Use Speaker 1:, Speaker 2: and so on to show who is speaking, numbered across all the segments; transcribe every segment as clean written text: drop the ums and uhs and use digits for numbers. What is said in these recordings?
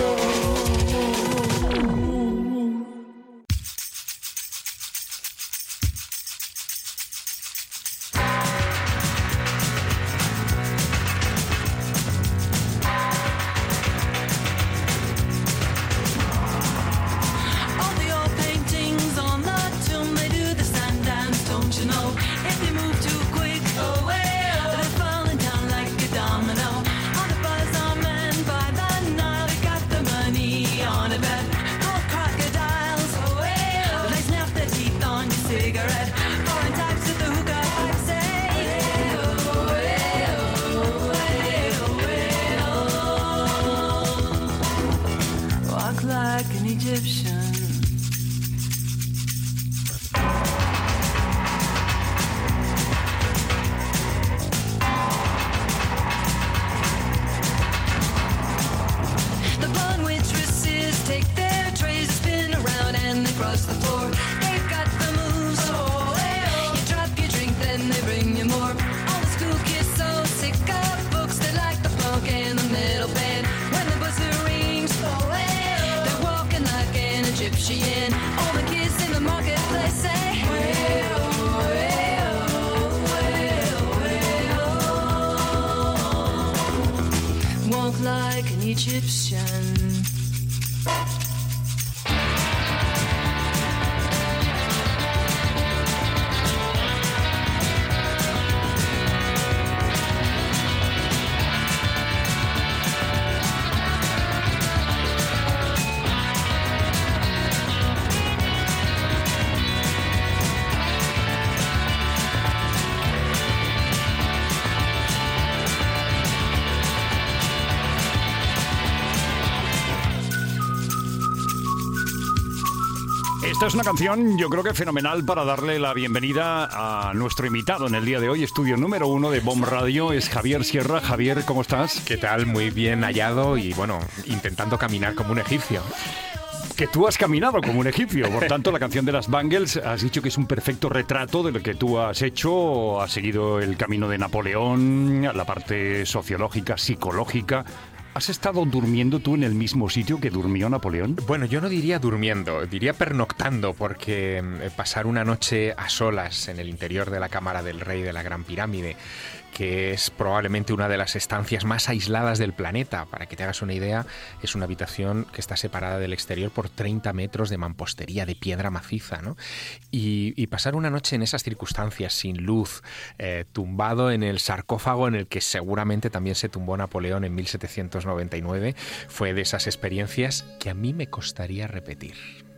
Speaker 1: Esta es una canción, yo creo que fenomenal para darle la bienvenida a nuestro invitado en el día de hoy. Estudio número 1 de BOM Radio es Javier Sierra. Javier, ¿cómo estás?
Speaker 2: ¿Qué tal? Muy bien hallado y, bueno, intentando caminar como un egipcio.
Speaker 1: Que tú has caminado como un egipcio. Por tanto, la canción de las Bangles has dicho que es un perfecto retrato de lo que tú has hecho. Has seguido el camino de Napoleón, la parte sociológica, psicológica. ¿Has estado durmiendo tú en el mismo sitio que durmió Napoleón?
Speaker 2: Bueno, yo no diría durmiendo, diría pernoctando, porque pasar una noche a solas en el interior de la cámara del rey de la Gran Pirámide, que es probablemente una de las estancias más aisladas del planeta. Para que te hagas una idea, es una habitación que está separada del exterior por 30 metros de mampostería, de piedra maciza, ¿no? Y pasar una noche en esas circunstancias, sin luz, tumbado en el sarcófago en el que seguramente también se tumbó Napoleón en 1799, fue de esas experiencias que a mí me costaría repetir.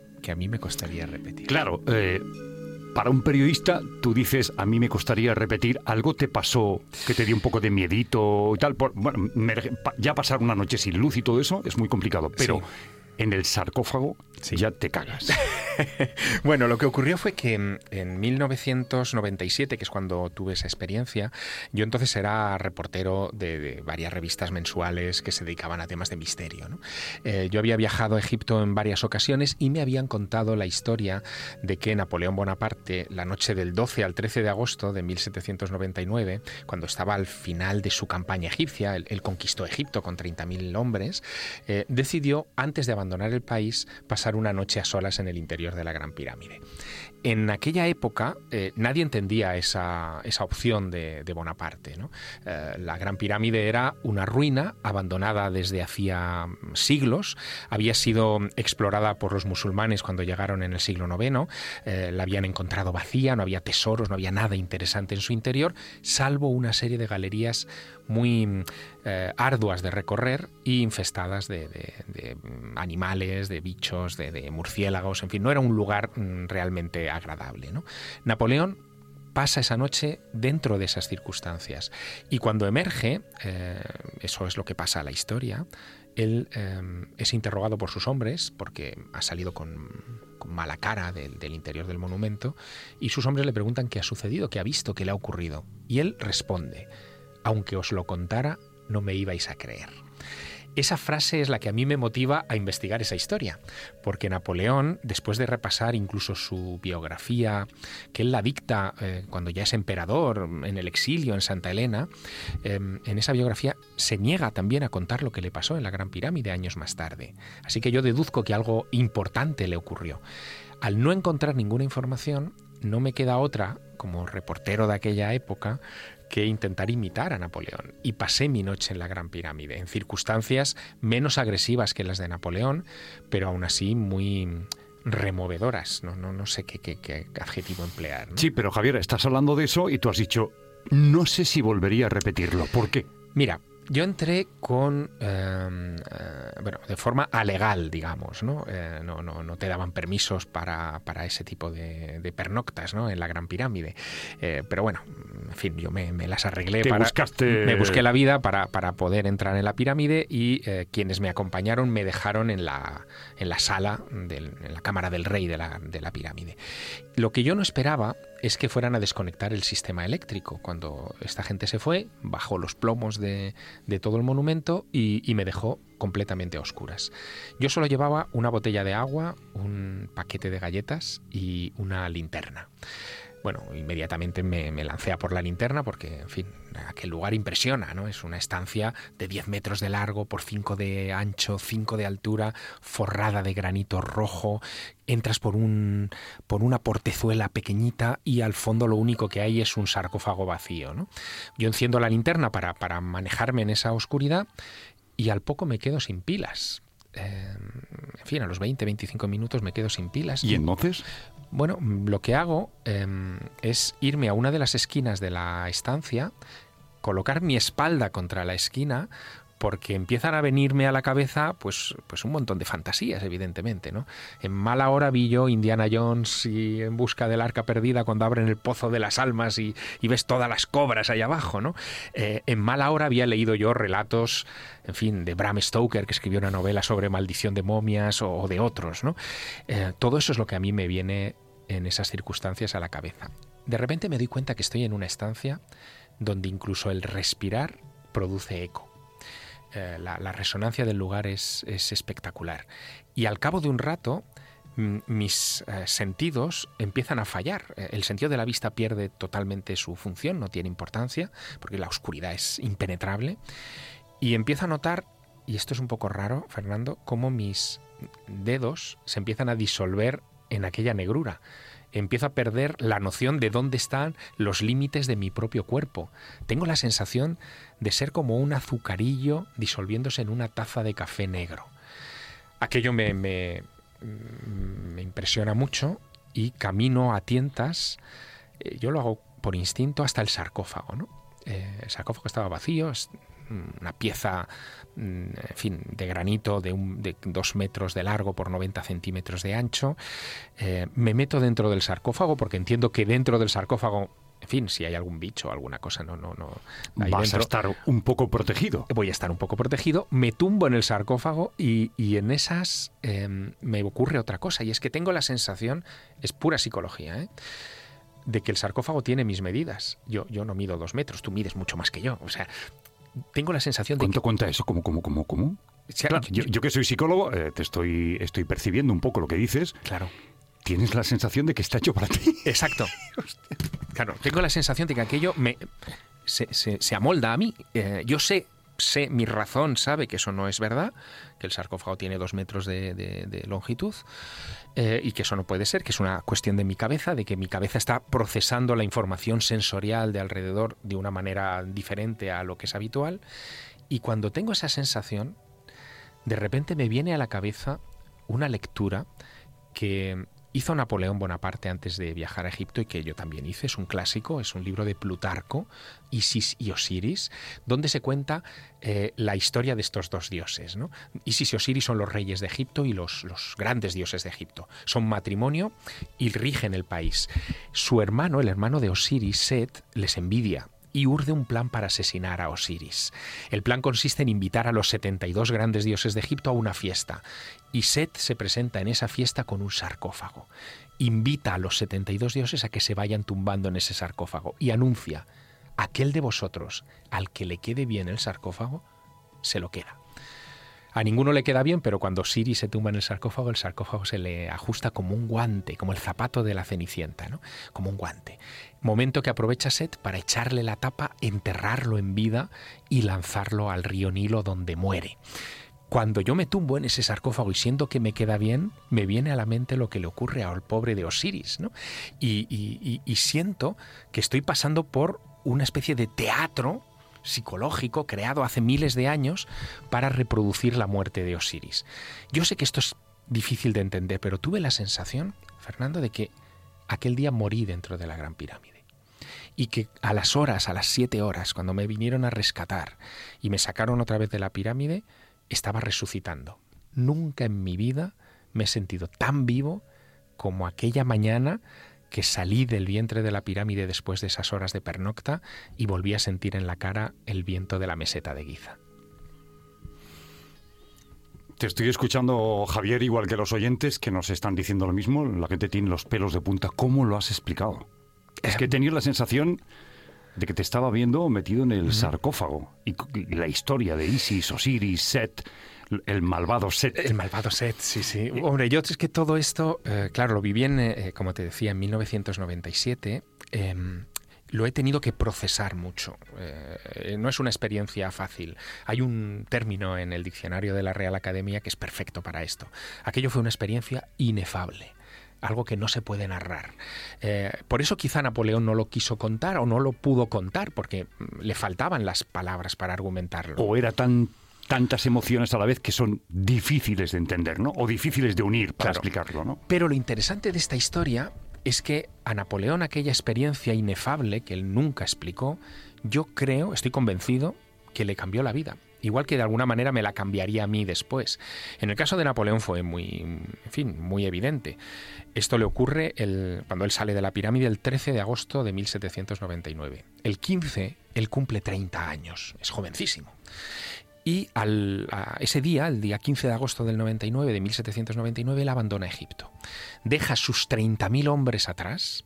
Speaker 1: Claro, para un periodista, tú dices, a mí me costaría repetir, algo te pasó que te dio un poco de miedito y tal. Bueno, ya pasar una noche sin luz y todo eso es muy complicado, pero sí, en el sarcófago ya te cagas.
Speaker 2: Bueno, lo que ocurrió fue que en 1997, que es cuando tuve esa experiencia, yo entonces era reportero de varias revistas mensuales que se dedicaban a temas de misterio, ¿no? Yo había viajado a Egipto en varias ocasiones y me habían contado la historia de que Napoleón Bonaparte, la noche del 12 al 13 de agosto de 1799, cuando estaba al final de su campaña egipcia, él conquistó Egipto con 30.000 hombres, decidió, antes de abandonar el país, pasar una noche a solas en el interior de la Gran Pirámide. En aquella época nadie entendía esa opción de Bonaparte, ¿no? La Gran Pirámide era una ruina abandonada desde hacía siglos, había sido explorada por los musulmanes cuando llegaron en el siglo IX, la habían encontrado vacía, no había tesoros, no había nada interesante en su interior, salvo una serie de galerías muy arduas de recorrer y infestadas de animales, de bichos, de murciélagos, en fin, no era un lugar realmente agradable, ¿no? Napoleón pasa esa noche dentro de esas circunstancias y cuando emerge, eso es lo que pasa a la historia, él es interrogado por sus hombres porque ha salido con mala cara del interior del monumento y sus hombres le preguntan qué ha sucedido, qué ha visto, qué le ha ocurrido y él responde: aunque os lo contara, no me ibais a creer. Esa frase es la que a mí me motiva a investigar esa historia, porque Napoleón, después de repasar incluso su biografía, que él la dicta cuando ya es emperador, en el exilio en Santa Elena, en esa biografía se niega también a contar lo que le pasó en la Gran Pirámide años más tarde. Así que yo deduzco que algo importante le ocurrió. Al no encontrar ninguna información, no me queda otra, como reportero de aquella época, que intentar imitar a Napoleón. Y pasé mi noche en la Gran Pirámide, en circunstancias menos agresivas que las de Napoleón, pero aún así muy removedoras. No sé qué adjetivo emplear, ¿no?
Speaker 1: Sí, pero Javier, estás hablando de eso y tú has dicho, no sé si volvería a repetirlo. ¿Por qué?
Speaker 2: Mira, yo entré con, de forma alegal, digamos, ¿no? No te daban permisos para ese tipo de pernoctas, ¿no? En la Gran Pirámide. Pero bueno, en fin, yo me las arreglé. Me busqué la vida para poder entrar en la pirámide y quienes me acompañaron me dejaron en la sala, en la cámara del rey de la pirámide. Lo que yo no esperaba es que fueran a desconectar el sistema eléctrico. Cuando esta gente se fue, bajó los plomos de todo el monumento y me dejó completamente a oscuras. Yo solo llevaba una botella de agua, un paquete de galletas y una linterna. Bueno, inmediatamente me lancé a por la linterna porque, en fin, aquel lugar impresiona, ¿no? Es una estancia de 10 metros de largo por 5 de ancho, 5 de altura, forrada de granito rojo. Entras por una portezuela pequeñita y al fondo lo único que hay es un sarcófago vacío, ¿no? Yo enciendo la linterna para manejarme en esa oscuridad y al poco me quedo sin pilas. En fin, a los 20-25 minutos me quedo sin pilas.
Speaker 1: ¿Y entonces?
Speaker 2: Bueno, lo que hago es irme a una de las esquinas de la estancia, colocar mi espalda contra la esquina, porque empiezan a venirme a la cabeza pues un montón de fantasías, evidentemente, ¿no? En mala hora vi yo Indiana Jones y En busca del arca perdida cuando abren el pozo de las almas y ves todas las cobras ahí abajo, ¿no? En mala hora había leído yo relatos, en fin, de Bram Stoker, que escribió una novela sobre maldición de momias o de otros, ¿no? Todo eso es lo que a mí me viene en esas circunstancias a la cabeza. De repente me doy cuenta que estoy en una estancia donde incluso el respirar produce eco. La resonancia del lugar es espectacular. Y al cabo de un rato, mis sentidos empiezan a fallar. El sentido de la vista pierde totalmente su función, no tiene importancia, porque la oscuridad es impenetrable. Y empiezo a notar, y esto es un poco raro, Fernando, cómo mis dedos se empiezan a disolver en aquella negrura. Empiezo a perder la noción de dónde están los límites de mi propio cuerpo. Tengo la sensación de ser como un azucarillo disolviéndose en una taza de café negro. Aquello me impresiona mucho y camino a tientas. Yo lo hago por instinto hasta el sarcófago, ¿no? El sarcófago estaba vacío, es una pieza, en fin, de granito de 2 metros de largo por 90 centímetros de ancho. Me meto dentro del sarcófago porque entiendo que dentro del sarcófago, en fin, si hay algún bicho o alguna cosa, no.
Speaker 1: Vas a estar un poco protegido.
Speaker 2: Voy a estar un poco protegido. Me tumbo en el sarcófago y en esas me ocurre otra cosa, y es que tengo la sensación, es pura psicología, de que el sarcófago tiene mis medidas. Yo no mido 2 metros, tú mides mucho más que yo. O sea, tengo la sensación de
Speaker 1: Cuenta eso, ¿cómo? Claro, yo que soy psicólogo, estoy percibiendo un poco lo que dices.
Speaker 2: Claro.
Speaker 1: Tienes la sensación de que está hecho para ti.
Speaker 2: Exacto. Claro, tengo la sensación de que aquello se amolda a mí. Yo sé, mi razón sabe que eso no es verdad, que el sarcófago tiene 2 metros de longitud, y que eso no puede ser, que es una cuestión de mi cabeza, de que mi cabeza está procesando la información sensorial de alrededor de una manera diferente a lo que es habitual. Y cuando tengo esa sensación, de repente me viene a la cabeza una lectura que hizo Napoleón Bonaparte antes de viajar a Egipto y que yo también hice. Es un clásico, es un libro de Plutarco, Isis y Osiris, donde se cuenta la historia de estos 2 dioses, ¿no? Isis y Osiris son los reyes de Egipto y los grandes dioses de Egipto. Son matrimonio y rigen el país. Su hermano, el hermano de Osiris, Set, les envidia y urde un plan para asesinar a Osiris. El plan consiste en invitar a los 72 grandes dioses de Egipto a una fiesta. Y Set se presenta en esa fiesta con un sarcófago. Invita a los 72 dioses a que se vayan tumbando en ese sarcófago y anuncia: aquel de vosotros al que le quede bien el sarcófago, se lo queda. A ninguno le queda bien, pero cuando Osiris se tumba en el sarcófago se le ajusta como un guante, como el zapato de la Cenicienta, ¿no? Como un guante. Momento que aprovecha Set para echarle la tapa, enterrarlo en vida y lanzarlo al río Nilo, donde muere. Cuando yo me tumbo en ese sarcófago y siento que me queda bien, me viene a la mente lo que le ocurre al pobre de Osiris, ¿no? Y siento que estoy pasando por una especie de teatro psicológico creado hace miles de años para reproducir la muerte de Osiris. Yo sé que esto es difícil de entender, pero tuve la sensación, Fernando, de que aquel día morí dentro de la Gran Pirámide y que a las 7 horas, cuando me vinieron a rescatar y me sacaron otra vez de la pirámide, estaba resucitando. Nunca en mi vida me he sentido tan vivo como aquella mañana que salí del vientre de la pirámide después de esas horas de pernocta y volví a sentir en la cara el viento de la meseta de Giza.
Speaker 1: Te estoy escuchando, Javier, igual que los oyentes que nos están diciendo lo mismo. La gente tiene los pelos de punta. ¿Cómo lo has explicado? Es que he tenido la sensación de que te estaba viendo metido en el sarcófago. Y la historia de Isis, Osiris, Set, el malvado Set.
Speaker 2: El malvado Set, sí. Hombre, yo es que todo esto, claro, lo viví como te decía, en 1997. Lo he tenido que procesar mucho. No es una experiencia fácil. Hay un término en el diccionario de la Real Academia que es perfecto para esto. Aquello fue una experiencia inefable, algo que no se puede narrar. Por eso quizá Napoleón no lo quiso contar o no lo pudo contar, porque le faltaban las palabras para argumentarlo.
Speaker 1: O era tantas emociones a la vez que son difíciles de entender, ¿no? O difíciles de unir para explicarlo, ¿no?
Speaker 2: Pero lo interesante de esta historia es que a Napoleón aquella experiencia inefable que él nunca explicó, yo creo, estoy convencido, que le cambió la vida. Igual que de alguna manera me la cambiaría a mí después. En el caso de Napoleón fue muy evidente. Esto le ocurre cuando él sale de la pirámide el 13 de agosto de 1799. El 15, él cumple 30 años. Es jovencísimo. Y ese día, el día 15 de agosto del 99, de 1799, él abandona Egipto. Deja sus 30.000 hombres atrás,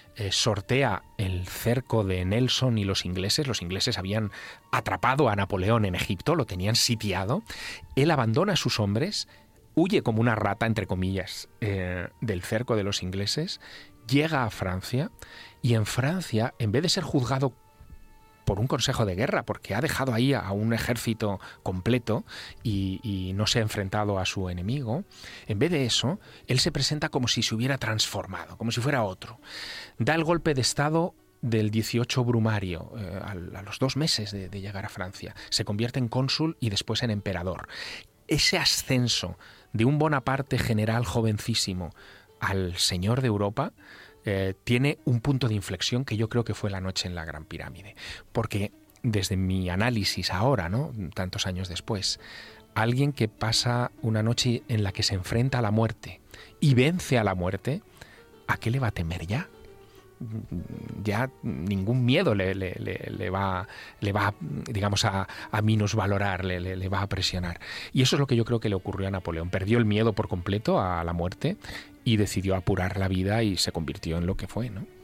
Speaker 2: sortea el cerco de Nelson y los ingleses. Los ingleses habían atrapado a Napoleón en Egipto, lo tenían sitiado. Él abandona a sus hombres, huye como una rata, entre comillas, del cerco de los ingleses, llega a Francia y en Francia, en vez de ser juzgado por un consejo de guerra, porque ha dejado ahí a un ejército completo y no se ha enfrentado a su enemigo, en vez de eso, él se presenta como si se hubiera transformado, como si fuera otro. Da el golpe de estado del 18 Brumario, a los 2 meses de llegar a Francia. Se convierte en cónsul y después en emperador. Ese ascenso de un Bonaparte general jovencísimo al señor de Europa tiene un punto de inflexión que yo creo que fue la noche en la Gran Pirámide. Porque desde mi análisis ahora, ¿no?, tantos años después, alguien que pasa una noche en la que se enfrenta a la muerte y vence a la muerte, ¿a qué le va a temer ya? Ya ningún miedo le va, digamos, a minusvalorar, le va a presionar. Y eso es lo que yo creo que le ocurrió a Napoleón. Perdió el miedo por completo a la muerte y decidió apurar la vida y se convirtió en lo que fue, ¿no?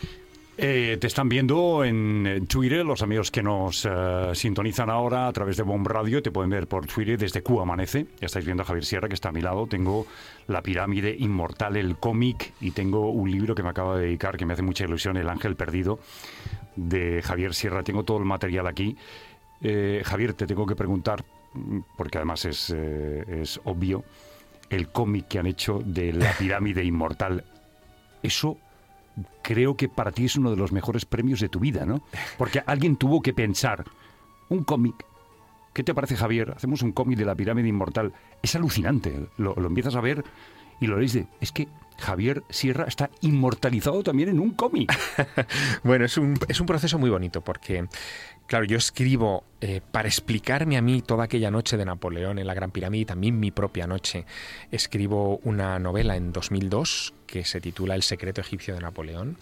Speaker 1: Te están viendo en Twitter, los amigos que nos sintonizan ahora a través de Bomb Radio, te pueden ver por Twitter desde Cuba Amanece. Ya estáis viendo a Javier Sierra, que está a mi lado. Tengo La Pirámide Inmortal, el cómic, y tengo un libro que me acaba de dedicar, que me hace mucha ilusión, El Ángel Perdido, de Javier Sierra. Tengo todo el material aquí. Javier, te tengo que preguntar, porque además es obvio, el cómic que han hecho de La Pirámide Inmortal, eso creo que para ti es uno de los mejores premios de tu vida, ¿no? Porque alguien tuvo que pensar, un cómic, ¿qué te parece, Javier? Hacemos un cómic de La Pirámide Inmortal. Es alucinante, lo empiezas a ver y lo lees es que Javier Sierra está inmortalizado también en un cómic.
Speaker 2: Bueno, es un proceso muy bonito porque, claro, yo escribo para explicarme a mí toda aquella noche de Napoleón en la Gran Pirámide y también mi propia noche. Escribo una novela en 2002 que se titula El secreto egipcio de Napoleón.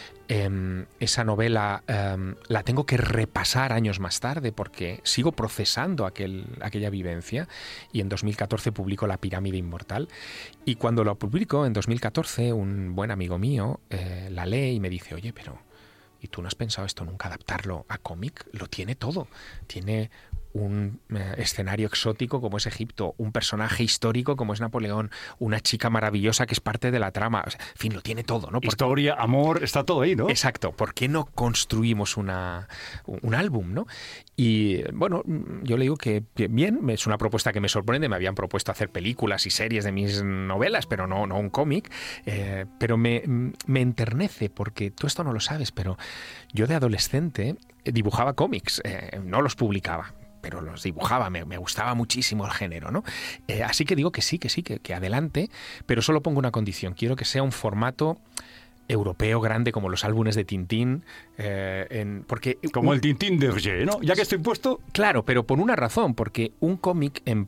Speaker 2: Esa novela la tengo que repasar años más tarde porque sigo procesando aquella vivencia, y en 2014 publico La Pirámide Inmortal, y cuando lo publico en 2014 un buen amigo mío la lee y me dice: oye, pero ¿y tú no has pensado esto nunca, adaptarlo a cómic? Lo tiene todo, tiene un escenario exótico como es Egipto, un personaje histórico como es Napoleón, una chica maravillosa que es parte de la trama. O sea, en fin, lo tiene todo, ¿no?
Speaker 1: Historia, amor, está todo ahí, ¿no?
Speaker 2: Exacto. ¿Por qué no construimos un álbum, ¿no? Y bueno, yo le digo que bien, es una propuesta que me sorprende. Me habían propuesto hacer películas y series de mis novelas, pero no un cómic. Pero me enternece, porque tú esto no lo sabes, pero yo de adolescente dibujaba cómics, no los publicaba, pero los dibujaba, me gustaba muchísimo el género, ¿no? Así que digo que sí, que adelante, pero solo pongo una condición: quiero que sea un formato europeo grande, como los álbumes de Tintín, porque
Speaker 1: como el Tintín de Hergé, ¿no? Ya que estoy puesto.
Speaker 2: Claro, pero por una razón, porque un cómic en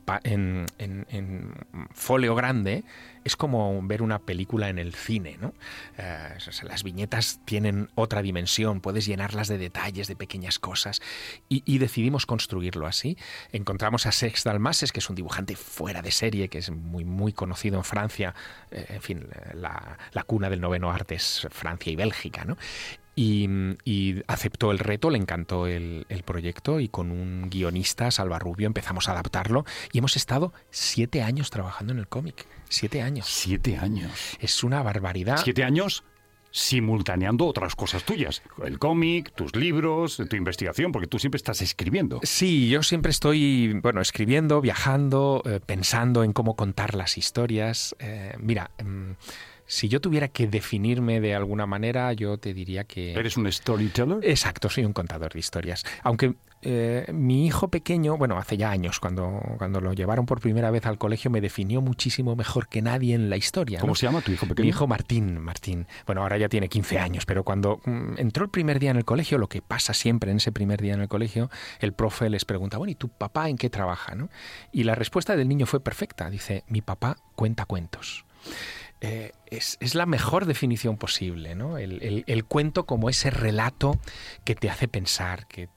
Speaker 2: folio grande es como ver una película en el cine, ¿no? Las viñetas tienen otra dimensión, puedes llenarlas de detalles, de pequeñas cosas, y decidimos construirlo así. Encontramos a Cesc Dalmases, que es un dibujante fuera de serie, que es muy, muy conocido en Francia. En fin, la cuna del noveno arte es Francia y Bélgica, ¿no? Y aceptó el reto, le encantó el proyecto, y con un guionista, Salva Rubio, empezamos a adaptarlo, y hemos estado 7 años trabajando en el cómic. 7 años.
Speaker 1: 7 años.
Speaker 2: Es una barbaridad.
Speaker 1: 7 años simultaneando otras cosas tuyas. El cómic, tus libros, tu investigación, porque tú siempre estás escribiendo.
Speaker 2: Sí, yo siempre estoy, escribiendo, viajando, pensando en cómo contar las historias. Mira, si yo tuviera que definirme de alguna manera, yo te diría que...
Speaker 1: ¿Eres un storyteller?
Speaker 2: Exacto, soy un contador de historias. Aunque mi hijo pequeño, hace ya años, cuando lo llevaron por primera vez al colegio, me definió muchísimo mejor que nadie en la historia, ¿no?
Speaker 1: ¿Cómo se llama tu hijo pequeño?
Speaker 2: Mi hijo Martín. Bueno, ahora ya tiene 15 años, pero cuando entró el primer día en el colegio, lo que pasa siempre en ese primer día en el colegio, el profe les pregunta, ¿y tu papá en qué trabaja, ¿no? Y la respuesta del niño fue perfecta. Dice, mi papá cuenta cuentos. Es la mejor definición posible, ¿no? El cuento como ese relato que te hace pensar, que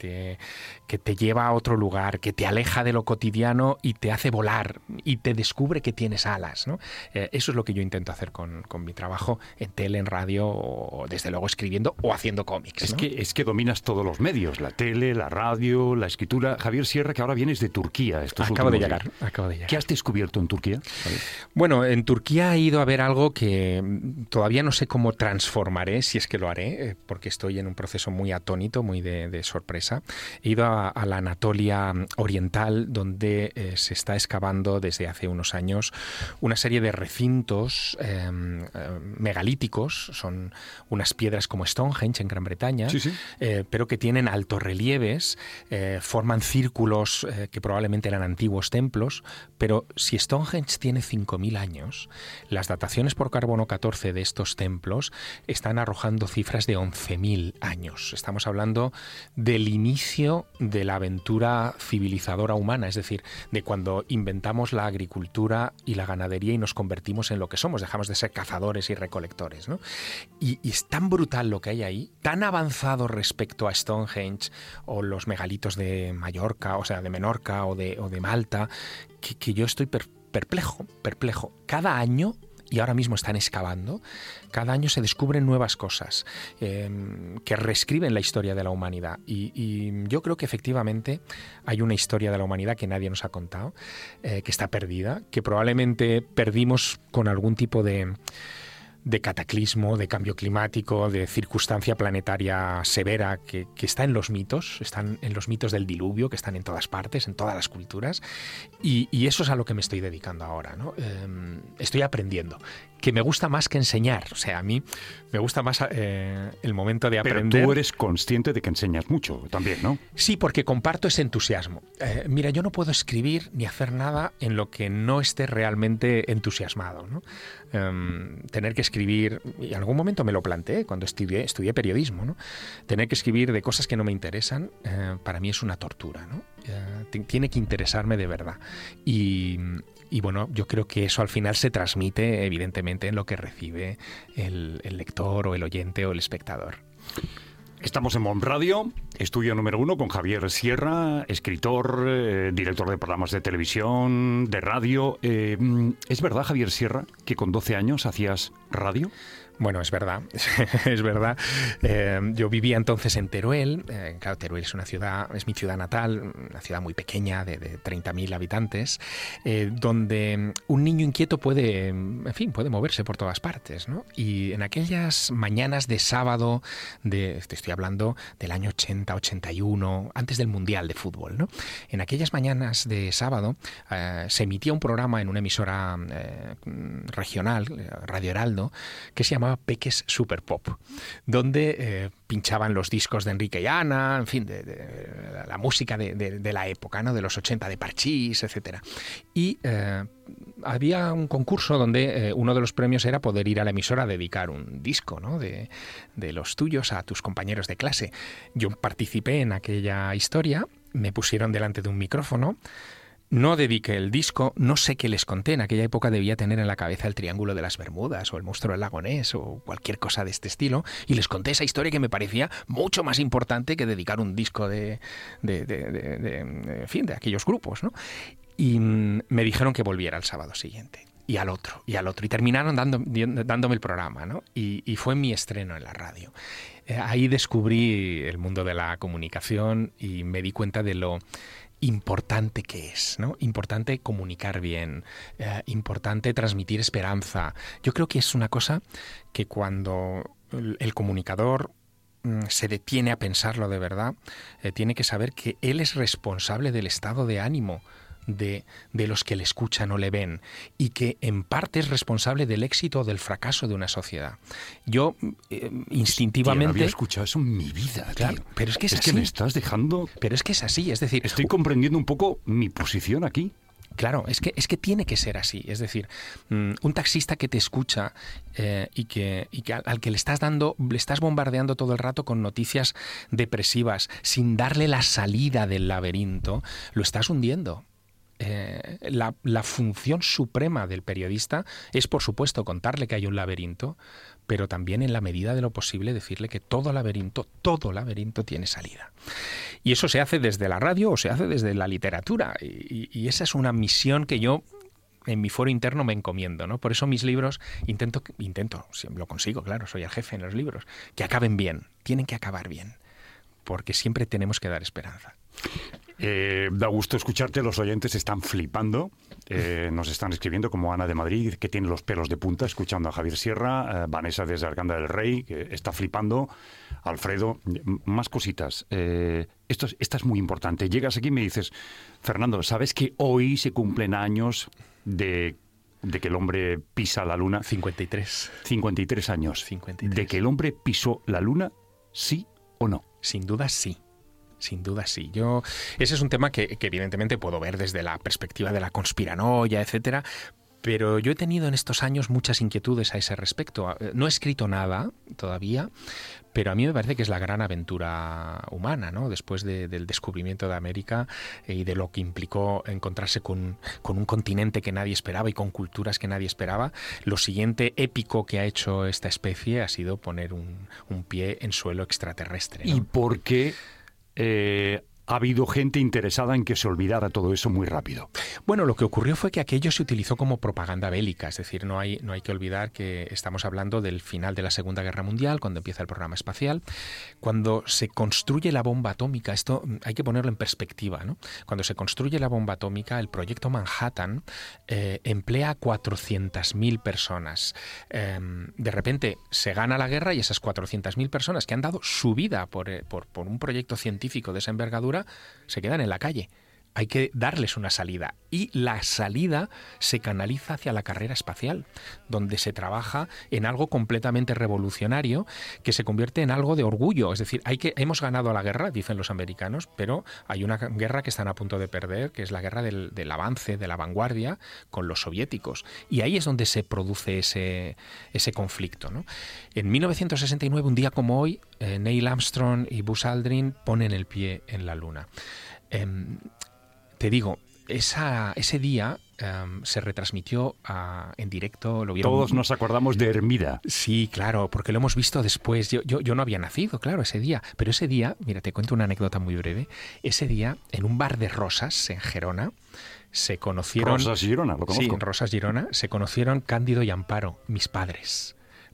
Speaker 2: te lleva a otro lugar, que te aleja de lo cotidiano y te hace volar y te descubre que tienes alas, ¿no? Eso es lo que yo intento hacer con mi trabajo en tele, en radio, o desde luego escribiendo o haciendo cómics, ¿no?
Speaker 1: Es que dominas todos los medios, la tele, la radio, la escritura. Javier Sierra, que ahora vienes de Turquía.
Speaker 2: Acabo de llegar.
Speaker 1: ¿Qué has descubierto en Turquía?
Speaker 2: Bueno, en Turquía he ido a ver algo que todavía no sé cómo transformaré, si es que lo haré, porque estoy en un proceso muy atónito, muy de sorpresa. He ido a la Anatolia oriental, donde se está excavando desde hace unos años una serie de recintos megalíticos. Son unas piedras como Stonehenge en Gran Bretaña, sí. Pero que tienen altorrelieves, forman círculos que probablemente eran antiguos templos, pero si Stonehenge tiene 5.000 años, las dataciones por carbono 14 de estos templos están arrojando cifras de 11.000 años. Estamos hablando del inicio de la aventura civilizadora humana, es decir, de cuando inventamos la agricultura y la ganadería y nos convertimos en lo que somos, dejamos de ser cazadores y recolectores, ¿no? Y es tan brutal lo que hay ahí, tan avanzado respecto a Stonehenge o los megalitos de Mallorca, o sea, de Menorca o de Malta, que yo estoy perplejo. Cada año, y ahora mismo están excavando, cada año se descubren nuevas cosas que reescriben la historia de la humanidad. Y yo creo que efectivamente hay una historia de la humanidad que nadie nos ha contado, que está perdida, que probablemente perdimos con algún tipo de cataclismo, de cambio climático, de circunstancia planetaria severa que está en los mitos, están en los mitos del diluvio, que están en todas partes, en todas las culturas, y eso es a lo que me estoy dedicando ahora, ¿no? Estoy aprendiendo, que me gusta más que enseñar. O sea, a mí me gusta más el momento de aprender.
Speaker 1: Pero tú eres consciente de que enseñas mucho también, ¿no?
Speaker 2: Sí, porque comparto ese entusiasmo. Mira, yo no puedo escribir ni hacer nada en lo que no esté realmente entusiasmado, ¿no? Tener que escribir, y en algún momento me lo planteé cuando estudié periodismo, ¿no? Tener que escribir de cosas que no me interesan, para mí es una tortura, ¿no? Tiene que interesarme de verdad. Y bueno, yo creo que eso al final se transmite evidentemente en lo que recibe el lector o el oyente o el espectador.
Speaker 1: Estamos en Bon Radio, estudio número 1 con Javier Sierra, escritor, director de programas de televisión, de radio. ¿Es verdad, Javier Sierra, que con 12 años hacías radio?
Speaker 2: Bueno, es verdad, es verdad. Yo vivía entonces en Teruel. Claro, Teruel es es mi ciudad natal, una ciudad muy pequeña de 30.000 habitantes, donde un niño inquieto puede moverse por todas partes, ¿no? Y en aquellas mañanas de sábado, te estoy hablando del año 80, 81, antes del Mundial de Fútbol, ¿no? En aquellas mañanas de sábado se emitía un programa en una emisora regional, Radio Heraldo, que se llamaba Peques Super Pop, donde pinchaban los discos de Enrique y Ana, en fin, de la música de la época, ¿no? De los 80, de Parchís, etcétera. Y había un concurso donde uno de los premios era poder ir a la emisora a dedicar un disco, ¿no? de los tuyos a tus compañeros de clase. Yo participé en aquella historia, me pusieron delante de un micrófono. No dediqué el disco, no sé qué les conté. En aquella época debía tener en la cabeza el Triángulo de las Bermudas o el Monstruo del Lago Ness o cualquier cosa de este estilo. Y les conté esa historia que me parecía mucho más importante que dedicar un disco de aquellos grupos, ¿no? Y me dijeron que volviera al sábado siguiente. Y al otro. Y terminaron dándome el programa, ¿no? Y fue mi estreno en la radio. Ahí descubrí el mundo de la comunicación y me di cuenta de lo importante que es, ¿no? Importante comunicar bien, importante transmitir esperanza. Yo creo que es una cosa que cuando el comunicador se detiene a pensarlo de verdad, tiene que saber que él es responsable del estado de ánimo de los que le escuchan o le ven, y que en parte es responsable del éxito o del fracaso de una sociedad. Yo instintivamente...
Speaker 1: Tío, no había escuchado eso en mi vida,
Speaker 2: claro,
Speaker 1: tío.
Speaker 2: Pero es que es así.
Speaker 1: Que me estás dejando...
Speaker 2: Pero es que es así, es decir...
Speaker 1: Estoy comprendiendo un poco mi posición aquí.
Speaker 2: Claro, es que tiene que ser así. Es decir, un taxista que te escucha y que al que le estás bombardeando todo el rato con noticias depresivas sin darle la salida del laberinto, lo estás hundiendo. La función suprema del periodista es, por supuesto, contarle que hay un laberinto, pero también, en la medida de lo posible, decirle que todo laberinto tiene salida. Y eso se hace desde la radio o se hace desde la literatura. Y esa es una misión que yo, en mi foro interno, me encomiendo, ¿no? Por eso mis libros intento, lo consigo, claro, soy el jefe en los libros, que acaben bien, tienen que acabar bien, porque siempre tenemos que dar esperanza.
Speaker 1: Da gusto escucharte, los oyentes están flipando, nos están escribiendo, como Ana de Madrid, que tiene los pelos de punta escuchando a Javier Sierra, Vanessa desde Arganda del Rey, que está flipando, Alfredo, más cositas. Esta es muy importante. Llegas aquí y me dices, Fernando, ¿sabes que hoy se cumplen años de que el hombre pisa la luna?
Speaker 2: 53.
Speaker 1: 53 años.
Speaker 2: 53.
Speaker 1: ¿De que el hombre pisó la luna, sí o no?
Speaker 2: Sin duda sí. Sin duda sí. Ese es un tema que evidentemente puedo ver desde la perspectiva de la conspiranoia, etcétera, pero yo he tenido en estos años muchas inquietudes a ese respecto. No he escrito nada todavía, pero a mí me parece que es la gran aventura humana, ¿no? Después del descubrimiento de América y de lo que implicó encontrarse con un continente que nadie esperaba y con culturas que nadie esperaba, lo siguiente épico que ha hecho esta especie ha sido poner un pie en suelo extraterrestre, ¿no?
Speaker 1: ¿Y por qué ha habido gente interesada en que se olvidara todo eso muy rápido?
Speaker 2: Bueno, lo que ocurrió fue que aquello se utilizó como propaganda bélica, es decir, no hay que olvidar que estamos hablando del final de la Segunda Guerra Mundial, cuando empieza el programa espacial, cuando se construye la bomba atómica. Esto hay que ponerlo en perspectiva, ¿no? Cuando se construye la bomba atómica, el proyecto Manhattan emplea a 400.000 personas. De repente se gana la guerra y esas 400.000 personas que han dado su vida por un proyecto científico de esa envergadura se quedan en la calle. Hay que darles una salida, y la salida se canaliza hacia la carrera espacial, donde se trabaja en algo completamente revolucionario que se convierte en algo de orgullo. Es decir, hemos ganado la guerra, dicen los americanos, pero hay una guerra que están a punto de perder, que es la guerra del avance, de la vanguardia con los soviéticos. Y ahí es donde se produce ese conflicto, ¿no? En 1969, un día como hoy, Neil Armstrong y Buzz Aldrin ponen el pie en la Luna. Te digo, ese día se retransmitió en directo. Lo vieron.
Speaker 1: Todos nos acordamos de Hermida.
Speaker 2: Sí, claro, porque lo hemos visto después. Yo no había nacido, claro, ese día. Pero ese día, mira, te cuento una anécdota muy breve. Ese día, en un bar de Rosas, en Gerona, se conocieron...
Speaker 1: Rosas Girona, lo conozco.
Speaker 2: Sí, en Rosas Girona, se conocieron Cándido y Amparo, mis padres.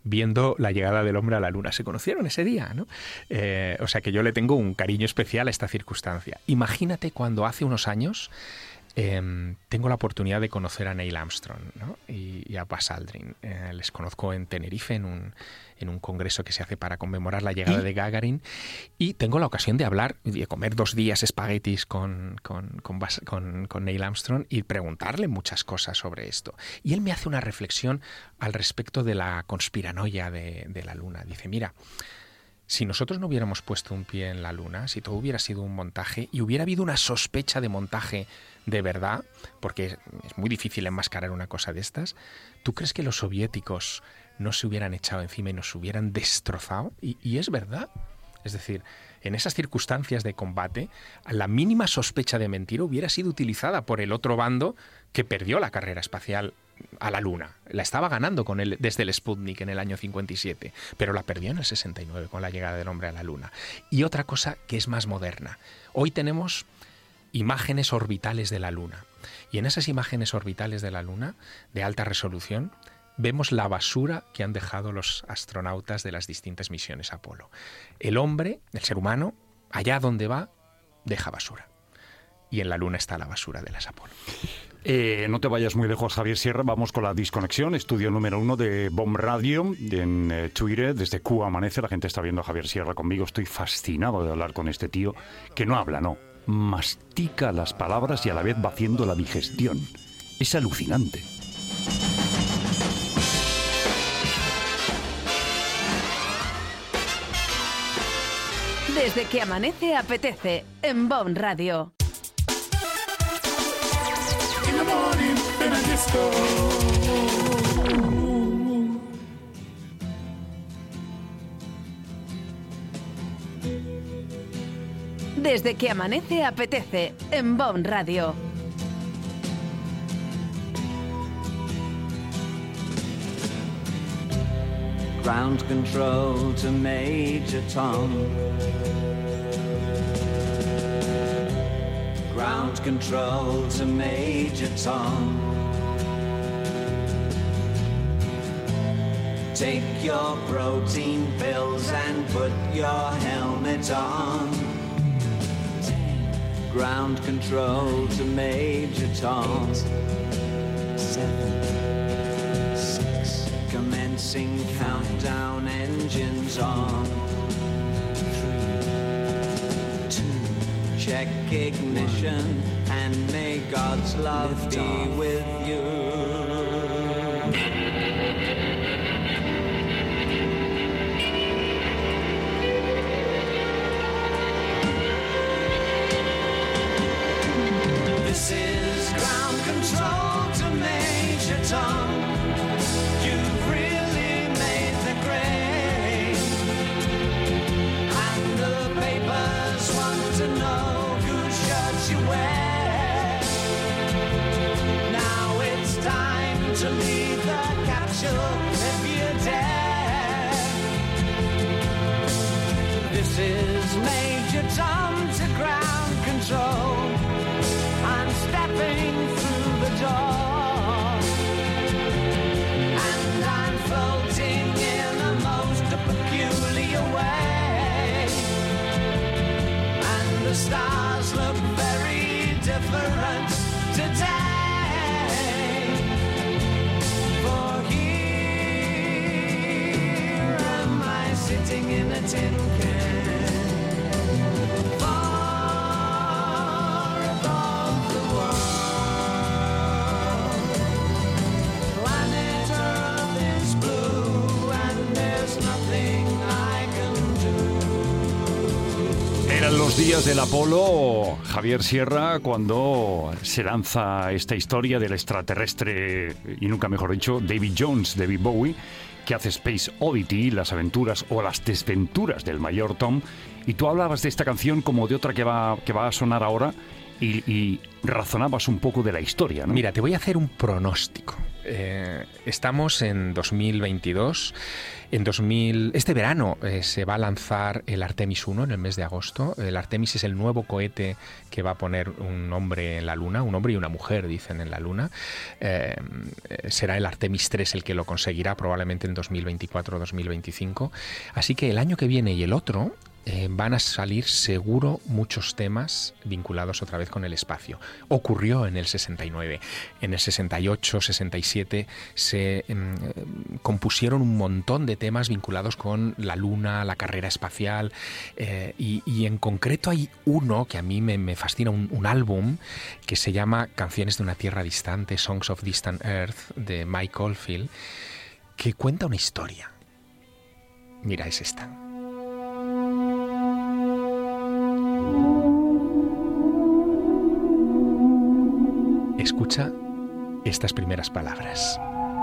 Speaker 2: viendo la llegada del hombre a la Luna. Se conocieron ese día, ¿no? O sea que yo le tengo un cariño especial a esta circunstancia. Imagínate cuando hace unos años tengo la oportunidad de conocer a Neil Armstrong, ¿no? y a Buzz Aldrin. Les conozco en Tenerife en un congreso que se hace para conmemorar la llegada de Gagarin, y tengo la ocasión de hablar, de comer 2 días espaguetis con Neil Armstrong y preguntarle muchas cosas sobre esto. Y él me hace una reflexión al respecto de la conspiranoia de la Luna. Dice, mira, si nosotros no hubiéramos puesto un pie en la Luna, si todo hubiera sido un montaje y hubiera habido una sospecha de montaje de verdad, porque es muy difícil enmascarar una cosa de estas, ¿tú crees que los soviéticos no se hubieran echado encima y nos hubieran destrozado? Y es verdad. Es decir, en esas circunstancias de combate, la mínima sospecha de mentira hubiera sido utilizada por el otro bando que perdió la carrera espacial a la Luna. La estaba ganando desde el Sputnik en el año 57, pero la perdió en el 69 con la llegada del hombre a la Luna. Y otra cosa que es más moderna. Hoy tenemos imágenes orbitales de la Luna. Y en esas imágenes orbitales de la Luna, de alta resolución, vemos la basura que han dejado los astronautas de las distintas misiones Apolo. El hombre, el ser humano, allá donde va, deja basura. Y en la Luna está la basura de las Apolo.
Speaker 1: No te vayas muy lejos, Javier Sierra. Vamos con la desconexión, estudio número 1 de Bomb Radio en Twitter. Desde Cuba amanece, la gente está viendo a Javier Sierra conmigo. Estoy fascinado de hablar con este tío que no habla, no. Mastica las palabras y a la vez va haciendo la digestión. Es alucinante.
Speaker 3: Desde que amanece apetece en Bomb Radio. Desde que amanece apetece en Bomb Radio.
Speaker 4: Ground control to Major Tom. Ground control to Major Tom. Take your protein pills and put your helmet on. Ground control to Major Tom. 8, 7, 6. Commencing countdown, engines on. 3, 2. Check ignition and may God's love be with you. This is ground control to Major Tom. You've really made the grade, and the papers want to know whose shirt you wear. Now it's time to leave the capsule if you dare. This is Major Tom to ground control. I'm stepping through the door, and I'm floating in a most peculiar way, and the stars look very different today, for here am I sitting in a tin can.
Speaker 1: Eran los días del Apolo, Javier Sierra, cuando se lanza esta historia del extraterrestre, y nunca mejor dicho, David Jones, David Bowie, que hace Space Oddity, las aventuras o las desventuras del Mayor Tom. Y tú hablabas de esta canción como de otra que va a sonar ahora y razonabas un poco de la historia, ¿no?
Speaker 2: Mira, te voy a hacer un pronóstico. Estamos en 2022. Este verano se va a lanzar el Artemis 1 en el mes de agosto. El Artemis es el nuevo cohete que va a poner un hombre en la Luna, un hombre y una mujer, dicen, en la Luna. Será el Artemis 3 el que lo conseguirá, probablemente en 2024 o 2025. Así que el año que viene y el otro van a salir seguro muchos temas vinculados otra vez con el espacio. Ocurrió en el 69, en el 68, 67 se compusieron un montón de temas vinculados con la Luna, la carrera espacial, y en concreto hay uno que a mí me fascina, un álbum que se llama Canciones de una Tierra Distante, Songs of Distant Earth, de Mike Oldfield, que cuenta una historia. Mira, es esta. Escucha estas primeras palabras.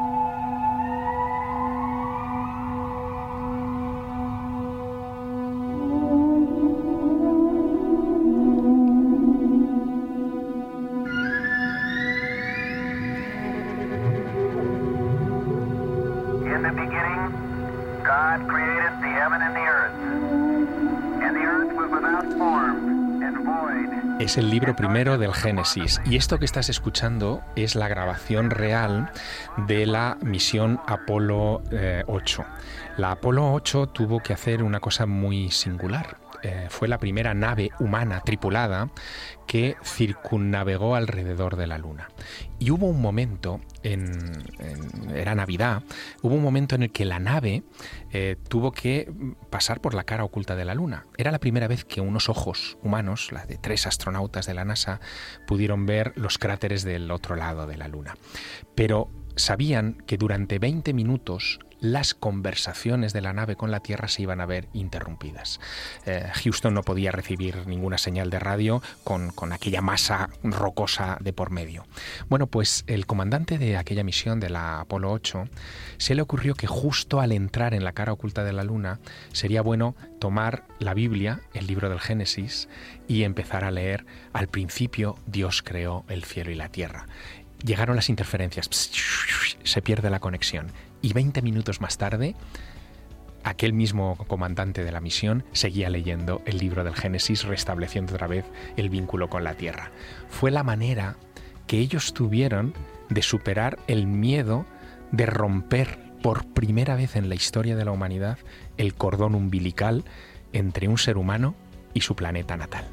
Speaker 5: In the beginning, God created the heaven and the earth. And the earth was without form and void.
Speaker 2: Es el libro primero del Génesis, y esto que estás escuchando es la grabación real de la misión Apolo 8. La Apolo 8 tuvo que hacer una cosa muy singular. Fue la primera nave humana tripulada que circunnavegó alrededor de la Luna. Y hubo un momento, era Navidad, hubo un momento en el que la nave tuvo que pasar por la cara oculta de la Luna. Era la primera vez que unos ojos humanos, la de 3 astronautas de la NASA, pudieron ver los cráteres del otro lado de la Luna. Pero sabían que durante 20 minutos las conversaciones de la nave con la Tierra se iban a ver interrumpidas. Houston no podía recibir ninguna señal de radio con aquella masa rocosa de por medio. Bueno, pues el comandante de aquella misión de la Apolo 8 se le ocurrió que justo al entrar en la cara oculta de la Luna sería bueno tomar la Biblia, el libro del Génesis, y empezar a leer: al principio Dios creó el cielo y la tierra. Llegaron las interferencias, se pierde la conexión, y 20 minutos más tarde, aquel mismo comandante de la misión seguía leyendo el libro del Génesis, restableciendo otra vez el vínculo con la Tierra. Fue la manera que ellos tuvieron de superar el miedo de romper por primera vez en la historia de la humanidad el cordón umbilical entre un ser humano y su planeta natal.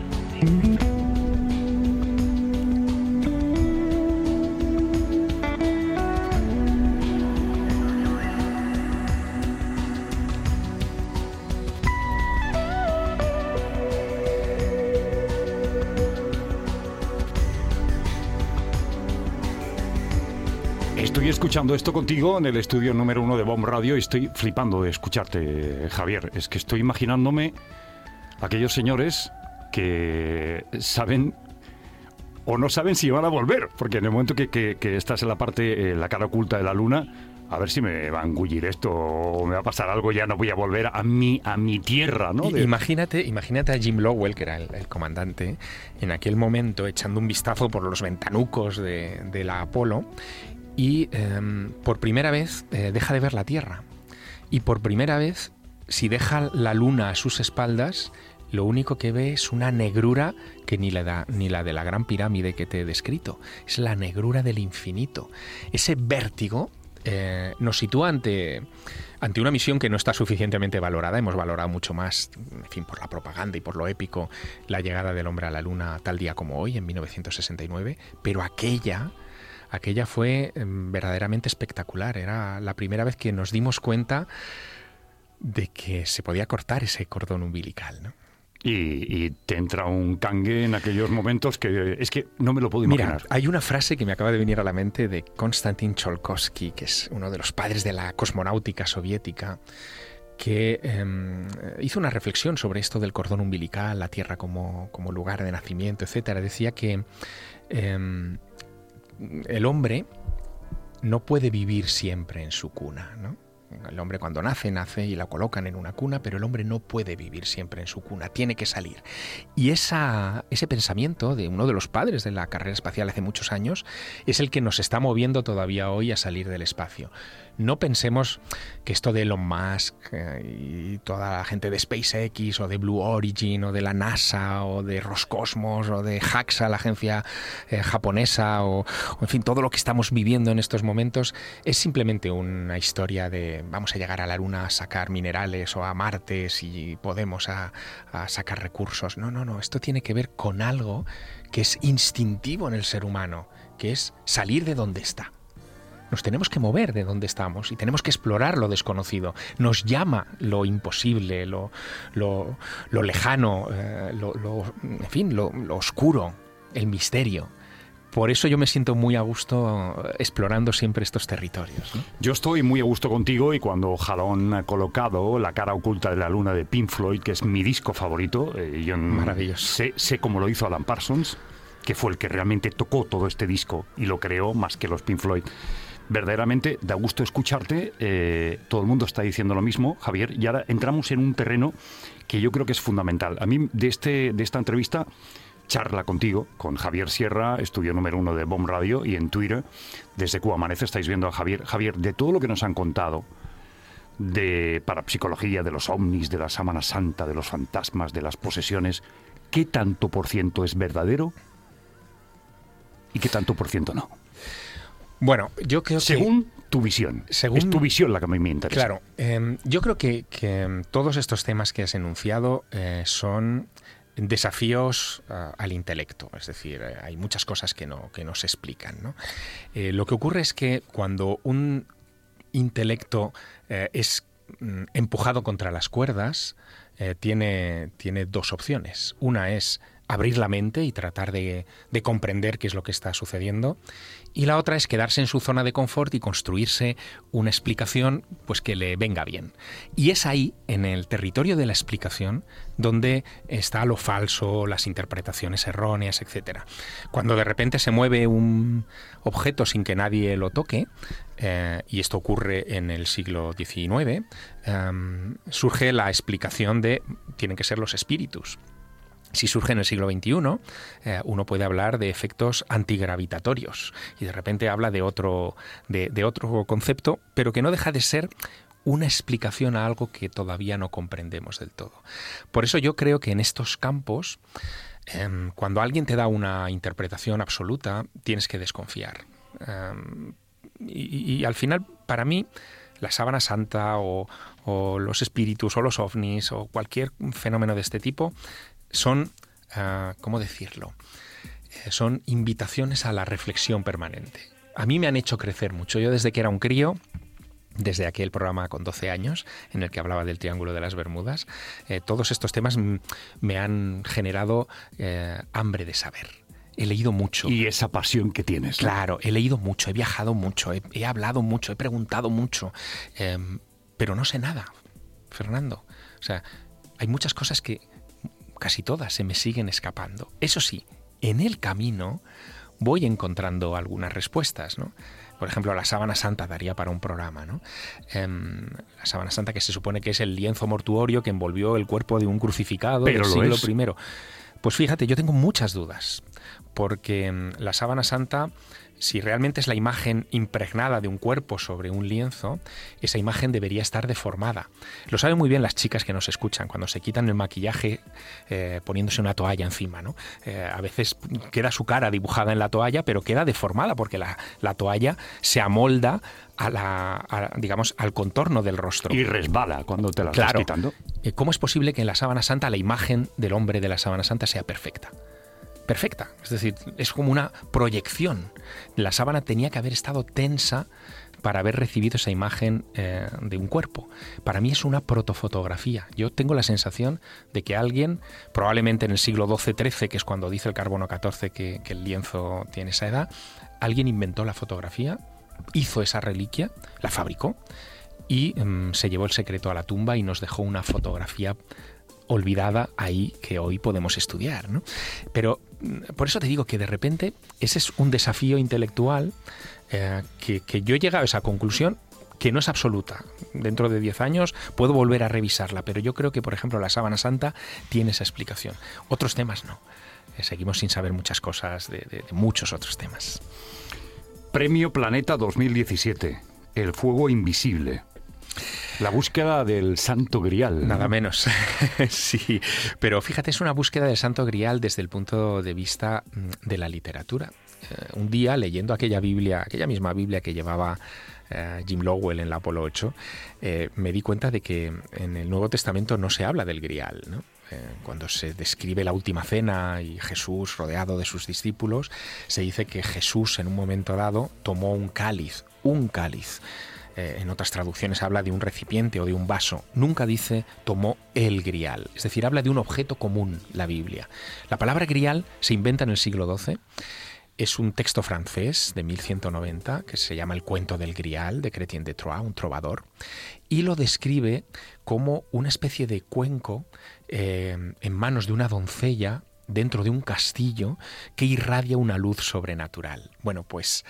Speaker 1: Estoy escuchando esto contigo en el estudio número 1 de BOM Radio y estoy flipando de escucharte, Javier. Es que estoy imaginándome aquellos señores que saben o no saben si van a volver, porque en el momento que estás en la parte, la cara oculta de la Luna, a ver si me va a engullir esto o me va a pasar algo, ya no voy a volver a mi tierra, ¿no?
Speaker 2: Imagínate a Jim Lowell, que era el comandante, en aquel momento echando un vistazo por los ventanucos de la Apolo, y por primera vez deja de ver la Tierra. Y por primera vez, si deja la Luna a sus espaldas, lo único que ve es una negrura que ni la de la Gran Pirámide que te he descrito. Es la negrura del infinito. Ese vértigo nos sitúa ante una misión que no está suficientemente valorada. Hemos valorado mucho más, en fin, por la propaganda y por lo épico, la llegada del hombre a la Luna tal día como hoy, en 1969. Pero aquella fue verdaderamente espectacular. Era la primera vez que nos dimos cuenta de que se podía cortar ese cordón umbilical, ¿no?
Speaker 1: Y te entra un cangue en aquellos momentos que es que no me lo puedo imaginar.
Speaker 2: Mira, hay una frase que me acaba de venir a la mente de Konstantin Tsiolkovsky, que es uno de los padres de la cosmonáutica soviética, que hizo una reflexión sobre esto del cordón umbilical, la Tierra como lugar de nacimiento, etcétera. Decía que el hombre no puede vivir siempre en su cuna, ¿no? El hombre cuando nace y la colocan en una cuna, pero el hombre no puede vivir siempre en su cuna, tiene que salir. Y ese pensamiento de uno de los padres de la carrera espacial hace muchos años es el que nos está moviendo todavía hoy a salir del espacio. No pensemos que esto de Elon Musk y toda la gente de SpaceX o de Blue Origin o de la NASA o de Roscosmos o de JAXA, la agencia japonesa, o en fin, todo lo que estamos viviendo en estos momentos es simplemente una historia de vamos a llegar a la Luna a sacar minerales o a Marte si podemos a sacar recursos. No, esto tiene que ver con algo que es instintivo en el ser humano, que es salir de donde está. Nos tenemos que mover de donde estamos y tenemos que explorar lo desconocido. Nos llama lo imposible, lo lejano, en fin, lo oscuro, el misterio. Por eso yo me siento muy a gusto explorando siempre estos territorios, ¿no?
Speaker 1: Yo estoy muy a gusto contigo, y cuando Jalón ha colocado La cara oculta de la luna de Pink Floyd, que es mi disco favorito, yo
Speaker 2: maravilloso.
Speaker 1: Sé cómo lo hizo Alan Parsons, que fue el que realmente tocó todo este disco y lo creó más que los Pink Floyd. Verdaderamente da gusto escucharte, todo el mundo está diciendo lo mismo, Javier, y ahora entramos en un terreno que yo creo que es fundamental. A mí de esta entrevista, charla contigo, con Javier Sierra, estudio número 1 de BOM Radio, y en Twitter, desde Cuba Amanece, estáis viendo a Javier. Javier, de todo lo que nos han contado de parapsicología, de los ovnis, de la Sábana Santa, de los fantasmas, de las posesiones, ¿qué tanto por ciento es verdadero y qué tanto por ciento no?
Speaker 2: Bueno, yo creo que...
Speaker 1: Según tu visión. Es tu visión la que a mí me interesa.
Speaker 2: Claro, yo creo que todos estos temas que has enunciado son desafíos al intelecto. Es decir, hay muchas cosas que no se explican, ¿no? Lo que ocurre es que cuando un intelecto es empujado contra las cuerdas, tiene dos opciones. Una es abrir la mente y tratar de comprender qué es lo que está sucediendo, y la otra es quedarse en su zona de confort y construirse una explicación pues que le venga bien. Y es ahí, en el territorio de la explicación, donde está lo falso, las interpretaciones erróneas, etc. Cuando de repente se mueve un objeto sin que nadie lo toque, y esto ocurre en el siglo XIX, surge la explicación de tienen que ser los espíritus. Si surge en el siglo XXI, uno puede hablar de efectos antigravitatorios y de repente habla de otro concepto, pero que no deja de ser una explicación a algo que todavía no comprendemos del todo. Por eso yo creo que en estos campos, cuando alguien te da una interpretación absoluta, tienes que desconfiar. Y al final, para mí, la Sábana Santa o los espíritus o los ovnis o cualquier fenómeno de este tipo son, ¿cómo decirlo? Son invitaciones a la reflexión permanente. A mí me han hecho crecer mucho. Yo desde que era un crío, desde aquel programa con 12 años en el que hablaba del Triángulo de las Bermudas, todos estos temas me han generado hambre de saber. He leído mucho.
Speaker 1: Y esa pasión que tienes, ¿no?
Speaker 2: Claro, he leído mucho, he viajado mucho, he hablado mucho, he preguntado mucho, pero no sé nada, Fernando. O sea, hay muchas cosas que casi todas se me siguen escapando. Eso sí, en el camino voy encontrando algunas respuestas, ¿no? Por ejemplo, la Sábana Santa daría para un programa, ¿no? La Sábana Santa, que se supone que es el lienzo mortuorio que envolvió el cuerpo de un crucificado del siglo I. Pues fíjate, yo tengo muchas dudas, porque la Sábana Santa, si realmente es la imagen impregnada de un cuerpo sobre un lienzo, esa imagen debería estar deformada. Lo saben muy bien las chicas que nos escuchan, cuando se quitan el maquillaje poniéndose una toalla encima, ¿no? A veces queda su cara dibujada en la toalla, pero queda deformada porque la toalla se amolda digamos, al contorno del rostro.
Speaker 1: Y resbala cuando te la estás quitando.
Speaker 2: ¿Cómo es posible que en la Sábana Santa la imagen del hombre de la Sábana Santa sea perfecta? Perfecta, es decir, es como una proyección. La sábana tenía que haber estado tensa para haber recibido esa imagen de un cuerpo. Para mí es una protofotografía. Yo tengo la sensación de que alguien, probablemente en el siglo XII-XIII, que es cuando dice el carbono 14 que el lienzo tiene esa edad, alguien inventó la fotografía, hizo esa reliquia, la fabricó y se llevó el secreto a la tumba y nos dejó una fotografía olvidada ahí que hoy podemos estudiar, ¿no? Pero por eso te digo que de repente ese es un desafío intelectual que yo he llegado a esa conclusión que no es absoluta. Dentro de 10 años puedo volver a revisarla, pero yo creo que, por ejemplo, la sábana santa tiene esa explicación. Otros temas no. Seguimos sin saber muchas cosas de muchos otros temas.
Speaker 1: Premio Planeta 2017. El fuego invisible. La búsqueda del Santo Grial.
Speaker 2: Nada menos. Sí, pero fíjate, es una búsqueda del Santo Grial desde el punto de vista de la literatura. Un día, leyendo aquella misma Biblia que llevaba Jim Lowell en la Apolo 8, me di cuenta de que en el Nuevo Testamento no se habla del Grial, ¿no? Cuando se describe la última cena y Jesús rodeado de sus discípulos, se dice que Jesús en un momento dado tomó un cáliz. En otras traducciones habla de un recipiente o de un vaso. Nunca dice tomó el grial. Es decir, habla de un objeto común, la Biblia. La palabra grial se inventa en el siglo XII. Es un texto francés de 1190 que se llama El cuento del Grial, de Chrétien de Troyes, un trovador, y lo describe como una especie de cuenco en manos de una doncella dentro de un castillo que irradia una luz sobrenatural. Bueno, pues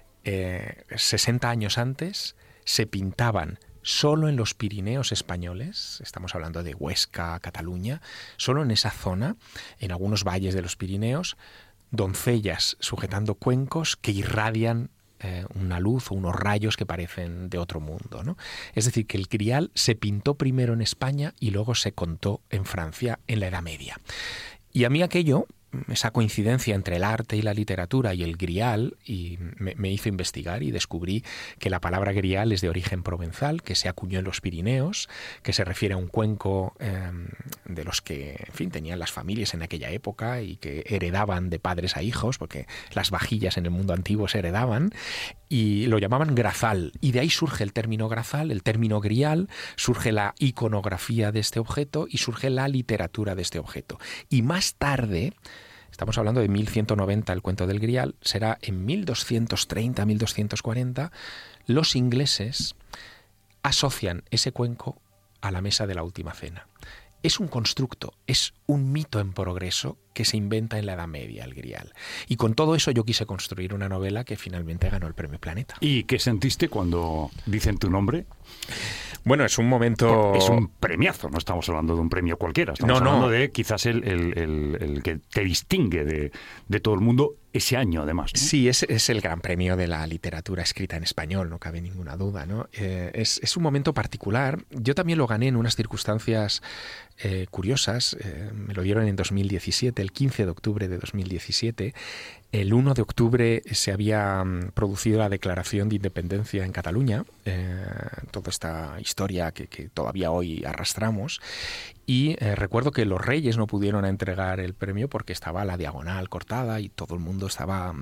Speaker 2: 60 años antes se pintaban solo en los Pirineos españoles, estamos hablando de Huesca, Cataluña, solo en esa zona, en algunos valles de los Pirineos, doncellas sujetando cuencos que irradian una luz o unos rayos que parecen de otro mundo, ¿no? Es decir, que el Grial se pintó primero en España y luego se contó en Francia en la Edad Media. Y a mí aquello, esa coincidencia entre el arte y la literatura y el Grial, y me hizo investigar y descubrí que la palabra Grial es de origen provenzal, que se acuñó en los Pirineos, que se refiere a un cuenco de los que, en fin, tenían las familias en aquella época y que heredaban de padres a hijos, porque las vajillas en el mundo antiguo se heredaban, y lo llamaban grazal. Y de ahí surge el término grazal, el término Grial, surge la iconografía de este objeto y surge la literatura de este objeto. Y más tarde, estamos hablando de 1190, el cuento del Grial, será en 1230, 1240, los ingleses asocian ese cuenco a la mesa de la última cena. Es un constructo, es un mito en progreso que se inventa en la Edad Media, el Grial. Y con todo eso yo quise construir una novela que finalmente ganó el Premio Planeta.
Speaker 1: ¿Y qué sentiste cuando dicen tu nombre?
Speaker 2: Bueno, es un momento...
Speaker 1: Es un premiazo, no estamos hablando de un premio cualquiera, estamos hablando de quizás el que te distingue de todo el mundo ese año, además, ¿no?
Speaker 2: Sí, es el gran premio de la literatura escrita en español, no cabe ninguna duda, ¿no? Es un momento particular. Yo también lo gané en unas circunstancias curiosas. Me lo dieron en 2017, el 15 de octubre de 2017. El 1 de octubre se había producido la declaración de independencia en Cataluña, toda esta historia que todavía hoy arrastramos, y recuerdo que los Reyes no pudieron entregar el premio porque estaba la diagonal cortada y todo el mundo estaba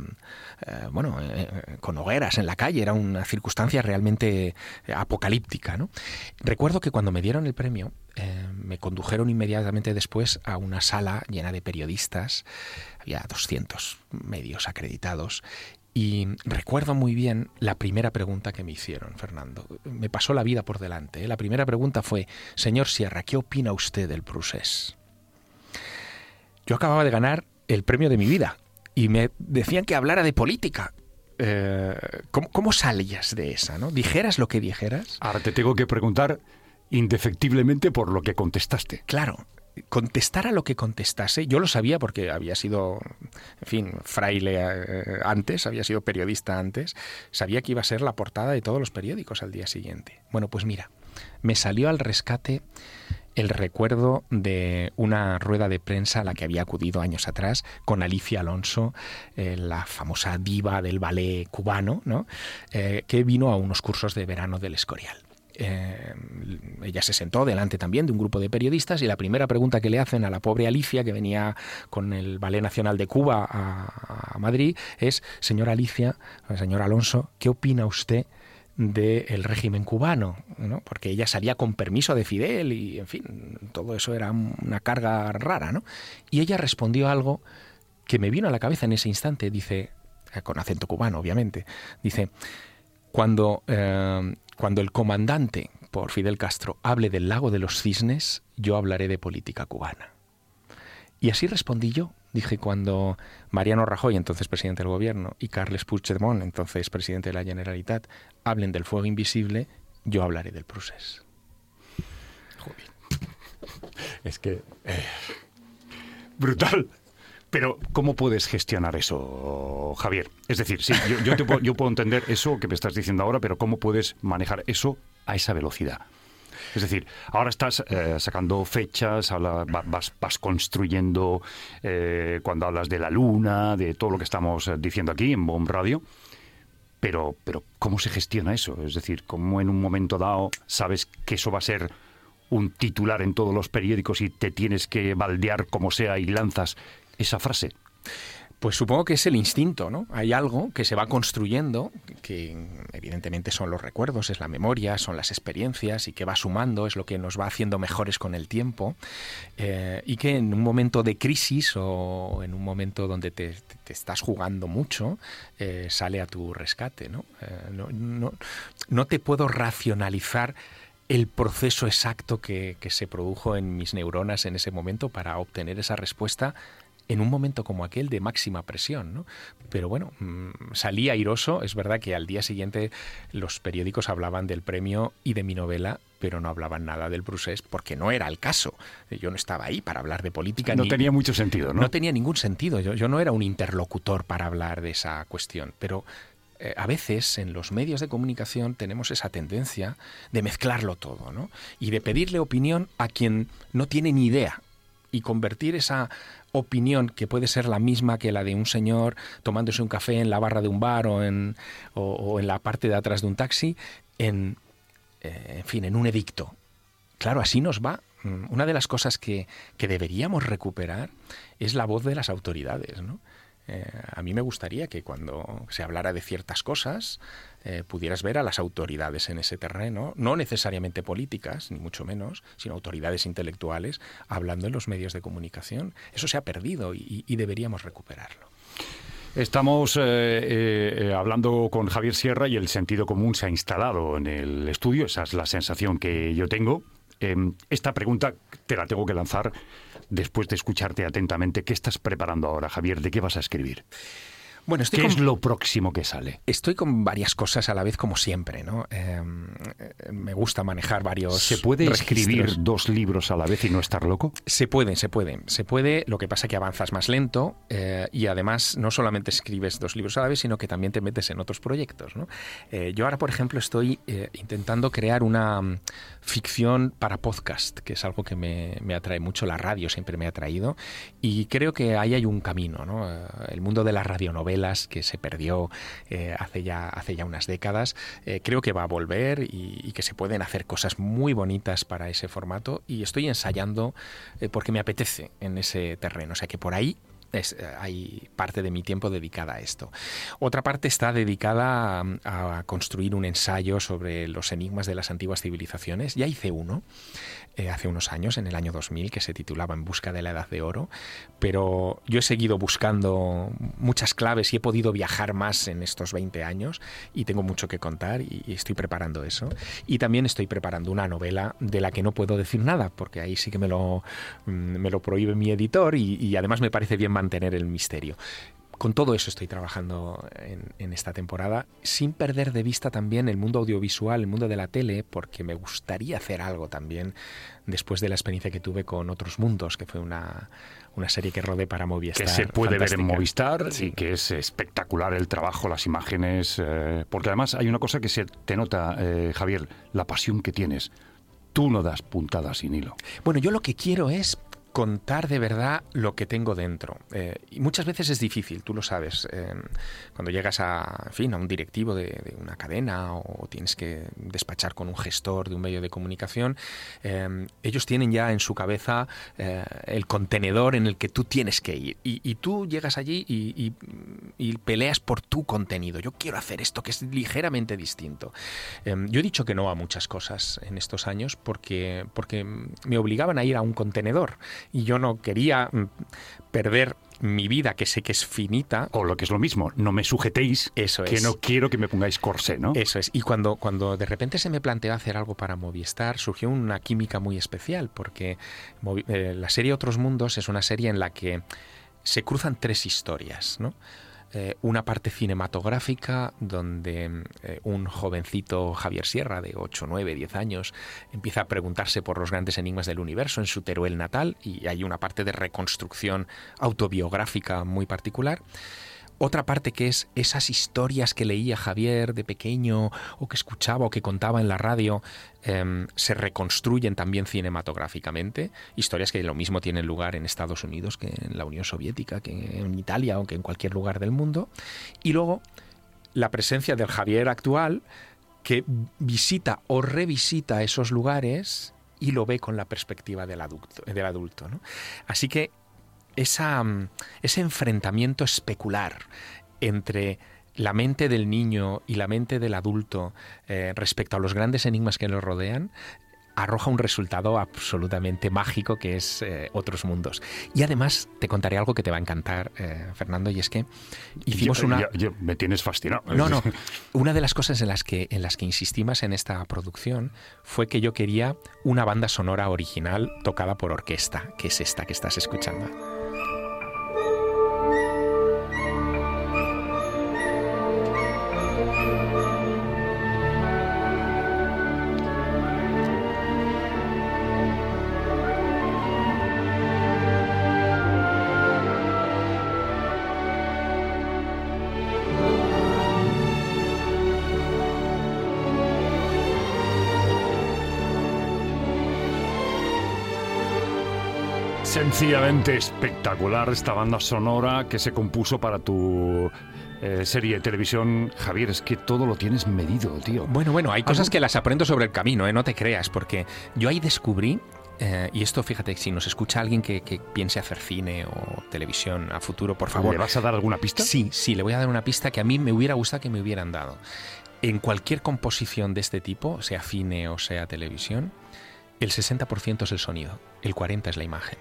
Speaker 2: con hogueras en la calle. Era una circunstancia realmente apocalíptica, ¿no? Recuerdo que cuando me dieron el premio me condujeron inmediatamente después a una sala llena de periodistas. Había 200 medios acreditados. Y recuerdo muy bien la primera pregunta que me hicieron, Fernando. Me pasó la vida por delante, ¿eh? La primera pregunta fue: señor Sierra, ¿qué opina usted del procés? Yo acababa de ganar el premio de mi vida y me decían que hablara de política. ¿Cómo salías de esa, no? Dijeras lo que dijeras.
Speaker 1: Ahora te tengo que preguntar indefectiblemente por lo que contestaste.
Speaker 2: Claro. Contestar a lo que contestase, yo lo sabía porque había sido, en fin, fraile antes, había sido periodista antes, sabía que iba a ser la portada de todos los periódicos al día siguiente. Bueno, pues mira, me salió al rescate el recuerdo de una rueda de prensa a la que había acudido años atrás con Alicia Alonso, la famosa diva del ballet cubano, ¿no? Que vino a unos cursos de verano del Escorial. Ella se sentó delante también de un grupo de periodistas y la primera pregunta que le hacen a la pobre Alicia, que venía con el Ballet Nacional de Cuba a Madrid, es: señora Alicia, señor Alonso, ¿qué opina usted del régimen cubano? ¿No? Porque ella salía con permiso de Fidel y, en fin, todo eso era una carga rara, ¿no? Y ella respondió algo que me vino a la cabeza en ese instante. Dice, con acento cubano, obviamente, dice: Cuando el comandante por Fidel Castro hable del lago de los cisnes, yo hablaré de política cubana. Y así respondí yo. Dije, cuando Mariano Rajoy, entonces presidente del gobierno, y Carles Puigdemont, entonces presidente de la Generalitat, hablen del fuego invisible, yo hablaré del procés.
Speaker 1: Joder. Es que... brutal. Pero, ¿cómo puedes gestionar eso, Javier? Es decir, sí, yo puedo entender eso que me estás diciendo ahora, pero ¿cómo puedes manejar eso a esa velocidad? Es decir, ahora estás sacando fechas, vas construyendo cuando hablas de la luna, de todo lo que estamos diciendo aquí en BOM Radio. Pero ¿cómo se gestiona eso? Es decir, ¿cómo en un momento dado sabes que eso va a ser un titular en todos los periódicos y te tienes que baldear como sea y lanzas esa frase?
Speaker 2: Pues supongo que es el instinto, ¿no? Hay algo que se va construyendo, que evidentemente son los recuerdos, es la memoria, son las experiencias y que va sumando, es lo que nos va haciendo mejores con el tiempo y que en un momento de crisis o en un momento donde te estás jugando mucho, sale a tu rescate, ¿no? No te puedo racionalizar el proceso exacto que se produjo en mis neuronas en ese momento para obtener esa respuesta en un momento como aquel de máxima presión, ¿no? Pero bueno, salí airoso. Es verdad que al día siguiente los periódicos hablaban del premio y de mi novela, pero no hablaban nada del procés porque no era el caso. Yo no estaba ahí para hablar de política.
Speaker 1: No tenía mucho sentido, ¿no?
Speaker 2: No tenía ningún sentido. Yo no era un interlocutor para hablar de esa cuestión, pero a veces en los medios de comunicación tenemos esa tendencia de mezclarlo todo, ¿no? Y de pedirle opinión a quien no tiene ni idea y convertir esa opinión, que puede ser la misma que la de un señor tomándose un café en la barra de un bar o en la parte de atrás de un taxi, en un edicto. Claro, así nos va. Una de las cosas que deberíamos recuperar es la voz de las autoridades, ¿no? A mí me gustaría que cuando se hablara de ciertas cosas pudieras ver a las autoridades en ese terreno, no necesariamente políticas, ni mucho menos, sino autoridades intelectuales hablando en los medios de comunicación. Eso se ha perdido y deberíamos recuperarlo.
Speaker 1: Estamos hablando con Javier Sierra y el sentido común se ha instalado en el estudio. Esa es la sensación que yo tengo. Esta pregunta te la tengo que lanzar después de escucharte atentamente. ¿Qué estás preparando ahora, Javier? ¿De qué vas a escribir?
Speaker 2: Bueno,
Speaker 1: ¿Qué es lo próximo que sale?
Speaker 2: Estoy con varias cosas a la vez, como siempre, ¿no? Me gusta manejar varios.
Speaker 1: ¿Se puede escribir
Speaker 2: registros.
Speaker 1: 2 libros a la vez y no estar loco?
Speaker 2: Se puede. Lo que pasa es que avanzas más lento y además no solamente escribes 2 libros a la vez, sino que también te metes en otros proyectos, ¿no? Yo ahora, por ejemplo, estoy intentando crear una ficción para podcast, que es algo que me atrae mucho. La radio siempre me ha atraído y creo que ahí hay un camino, ¿no? El mundo de las radionovelas, que se perdió hace ya unas décadas, creo que va a volver y que se pueden hacer cosas muy bonitas para ese formato, y estoy ensayando porque me apetece en ese terreno, o sea que por ahí hay parte de mi tiempo dedicada a esto. Otra parte está dedicada a construir un ensayo sobre los enigmas de las antiguas civilizaciones. Ya hice uno hace unos años, en el año 2000, que se titulaba En busca de la Edad de Oro, pero yo he seguido buscando muchas claves y he podido viajar más en estos 20 años y tengo mucho que contar y estoy preparando eso. Y también estoy preparando una novela de la que no puedo decir nada, porque ahí sí que me lo prohíbe mi editor y además me parece bien mantener el misterio. Con todo eso estoy trabajando en esta temporada, sin perder de vista también el mundo audiovisual, el mundo de la tele, porque me gustaría hacer algo también después de la experiencia que tuve con Otros Mundos, que fue una serie que rodé para Movistar.
Speaker 1: Que se puede
Speaker 2: fantástica.
Speaker 1: ver en Movistar,
Speaker 2: Sí.
Speaker 1: y que es espectacular el trabajo, las imágenes, porque además hay una cosa que se te nota, Javier, la pasión que tienes. Tú no das puntadas sin hilo.
Speaker 2: Bueno, yo lo que quiero es contar de verdad lo que tengo dentro. Y muchas veces es difícil, tú lo sabes. Cuando llegas a un directivo de una cadena o tienes que despachar con un gestor de un medio de comunicación, ellos tienen ya en su cabeza el contenedor en el que tú tienes que ir. Y tú llegas allí y peleas por tu contenido. Yo quiero hacer esto que es ligeramente distinto. Yo he dicho que no a muchas cosas en estos años porque me obligaban a ir a un contenedor. Y yo no quería perder mi vida, que sé que es finita.
Speaker 1: O lo que es lo mismo, no me sujetéis,
Speaker 2: Eso
Speaker 1: que
Speaker 2: es.
Speaker 1: no quiero que me pongáis corsé, ¿no?
Speaker 2: Eso es. Y cuando de repente se me planteó hacer algo para Movistar, surgió una química muy especial, porque la serie Otros Mundos es una serie en la que se cruzan 3 historias, ¿no? una parte cinematográfica donde un jovencito Javier Sierra de 8, 9, 10 años empieza a preguntarse por los grandes enigmas del universo en su Teruel natal, y hay una parte de reconstrucción autobiográfica muy particular. Otra parte que es esas historias que leía Javier de pequeño o que escuchaba o que contaba en la radio, se reconstruyen también cinematográficamente. Historias que lo mismo tienen lugar en Estados Unidos que en la Unión Soviética, que en Italia o que en cualquier lugar del mundo. Y luego la presencia del Javier actual, que visita o revisita esos lugares y lo ve con la perspectiva del adulto, ¿no? Así que ese enfrentamiento especular entre la mente del niño y la mente del adulto respecto a los grandes enigmas que nos rodean arroja un resultado absolutamente mágico, que es Otros Mundos. Y además te contaré algo que te va a encantar, Fernando, y es que hicimos
Speaker 1: me tienes fascinado.
Speaker 2: No. Una de las cosas en las que insistimos en esta producción fue que yo quería una banda sonora original tocada por orquesta, que es esta que estás escuchando.
Speaker 1: Sencillamente espectacular esta banda sonora que se compuso para tu serie de televisión. Javier, es que todo lo tienes medido, tío.
Speaker 2: Bueno, hay cosas que las aprendo sobre el camino, no te creas, porque yo ahí descubrí, y esto, fíjate, si nos escucha alguien que piense hacer cine o televisión a futuro, por favor.
Speaker 1: ¿Le vas a dar alguna pista?
Speaker 2: Sí, le voy a dar una pista que a mí me hubiera gustado que me hubieran dado. En cualquier composición de este tipo, sea cine o sea televisión, el 60% es el sonido, el 40% es la imagen.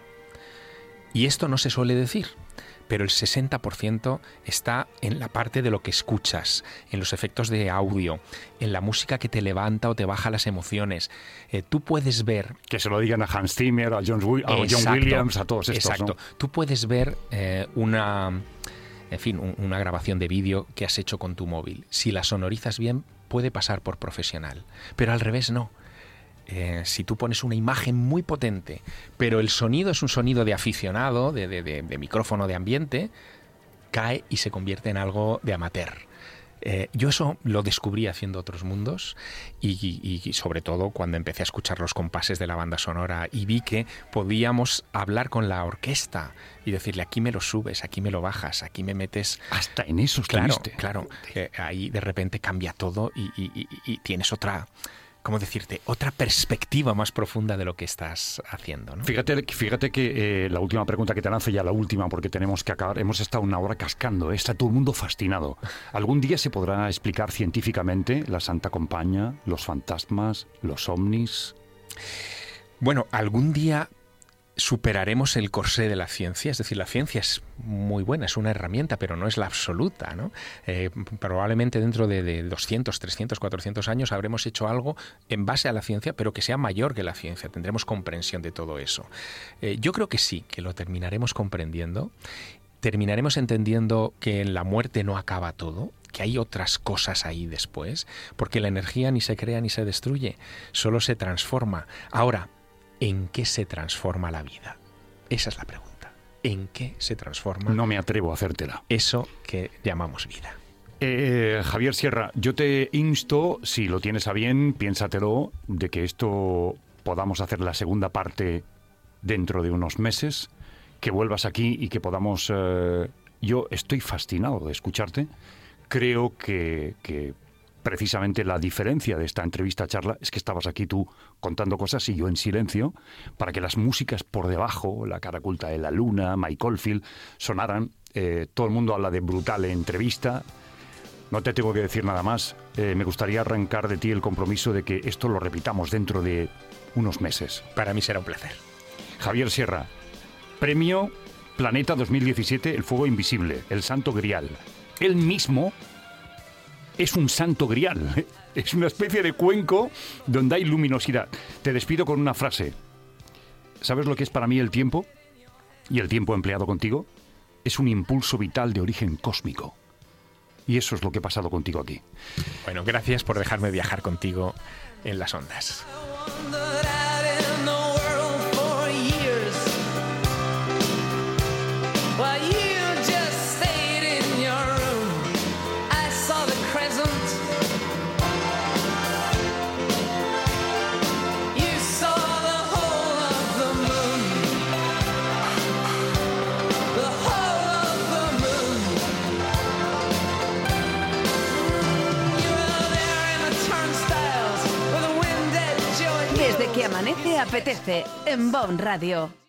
Speaker 2: Y esto no se suele decir, pero el 60% está en la parte de lo que escuchas, en los efectos de audio, en la música que te levanta o te baja las emociones. Tú puedes ver...
Speaker 1: Que se lo digan a Hans Zimmer, a John Williams, a todos estos,
Speaker 2: exacto. ¿No? Tú puedes ver una grabación de vídeo que has hecho con tu móvil. Si la sonorizas bien, puede pasar por profesional, pero al revés no. Si tú pones una imagen muy potente, pero el sonido es un sonido de aficionado, de micrófono de ambiente, cae y se convierte en algo de amateur. Yo eso lo descubrí haciendo Otros Mundos y sobre todo cuando empecé a escuchar los compases de la banda sonora y vi que podíamos hablar con la orquesta y decirle: aquí me lo subes, aquí me lo bajas, aquí me metes...
Speaker 1: Hasta en eso estuviste.
Speaker 2: Claro. Ahí de repente cambia todo y tienes otra... ¿Cómo decirte? Otra perspectiva más profunda de lo que estás haciendo, ¿no?
Speaker 1: Fíjate que la última pregunta que te lanzo, ya la última, porque tenemos que acabar. Hemos estado una hora cascando, está todo el mundo fascinado. ¿Algún día se podrá explicar científicamente la Santa Compaña, los fantasmas, los ovnis?
Speaker 2: Bueno, algún día superaremos el corsé de la ciencia, es decir, la ciencia es muy buena, es una herramienta, pero no es la absoluta, ¿no? Probablemente dentro de 200, 300, 400 años habremos hecho algo en base a la ciencia, pero que sea mayor que la ciencia, tendremos comprensión de todo eso. Yo creo que sí, que lo terminaremos comprendiendo, terminaremos entendiendo que en la muerte no acaba todo, que hay otras cosas ahí después, porque la energía ni se crea ni se destruye, solo se transforma. Ahora, ¿en qué se transforma la vida? Esa es la pregunta. ¿En qué se transforma?
Speaker 1: No me atrevo a hacértela.
Speaker 2: Eso que llamamos vida.
Speaker 1: Javier Sierra, yo te insto, si lo tienes a bien, piénsatelo, de que esto podamos hacer la segunda parte dentro de unos meses, que vuelvas aquí y que podamos... yo estoy fascinado de escucharte. Creo que precisamente la diferencia de esta entrevista-charla es que estabas aquí tú contando cosas y yo en silencio, para que las músicas por debajo, La cara oculta de la luna, Mike Oldfield, sonaran. Todo el mundo habla de brutal entrevista. No te tengo que decir nada más. Me gustaría arrancar de ti el compromiso de que esto lo repitamos dentro de unos meses.
Speaker 2: Para mí será un placer.
Speaker 1: Javier Sierra, Premio Planeta 2017, El Fuego Invisible, El Santo Grial. Él mismo es un santo grial, es una especie de cuenco donde hay luminosidad. Te despido con una frase. ¿Sabes lo que es para mí el tiempo? Y el tiempo empleado contigo. es un impulso vital de origen cósmico. Y eso es lo que ha pasado contigo aquí.
Speaker 2: Bueno, gracias por dejarme viajar contigo en las ondas.
Speaker 3: Desde que amanece apetece en Bon Radio.